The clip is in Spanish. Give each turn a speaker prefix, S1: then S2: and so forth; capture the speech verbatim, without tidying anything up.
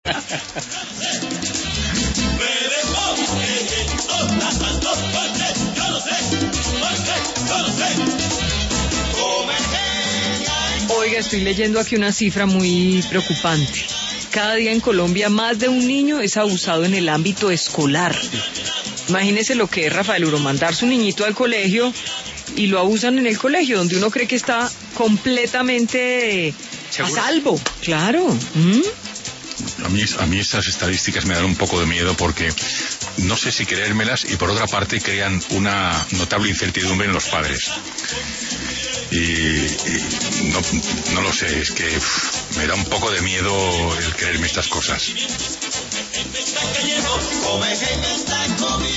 S1: Oiga, estoy leyendo aquí una cifra muy preocupante. Cada día en Colombia más de un niño es abusado en el ámbito escolar. Imagínese lo que es, Rafael Uro, mandar su niñito al colegio y lo abusan en el colegio, donde uno cree que está completamente ¿seguro? A salvo. Claro. ¿Mm?
S2: A mí, a mí estas estadísticas me dan un poco de miedo porque no sé si creérmelas y por otra parte crean una notable incertidumbre en los padres. Y, y no, no lo sé, es que uf, me da un poco de miedo el creerme estas cosas.